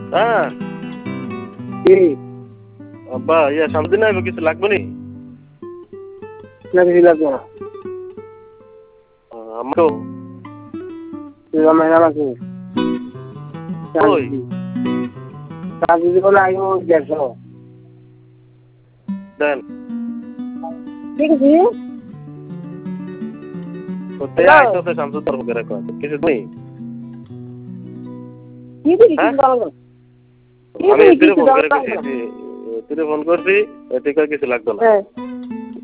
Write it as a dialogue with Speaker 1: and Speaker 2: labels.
Speaker 1: হ্যাঁ
Speaker 2: কি
Speaker 1: আব্বা ইয়া সামনে না কিছু লাগবে নি
Speaker 2: না কিছু লাগবে না
Speaker 1: আমারও
Speaker 2: মেলা আছে
Speaker 1: ওই
Speaker 2: কাজ যদি বলে আগে দেখো
Speaker 1: দেন
Speaker 2: ঠিক আছে
Speaker 1: কোথায় আইসতে শামসুদ্দার বগেরা কয় কিছু নেই
Speaker 2: কি দিবি কি বলবো
Speaker 1: আমি এদিকে ফোন করে কিছু লাগবে না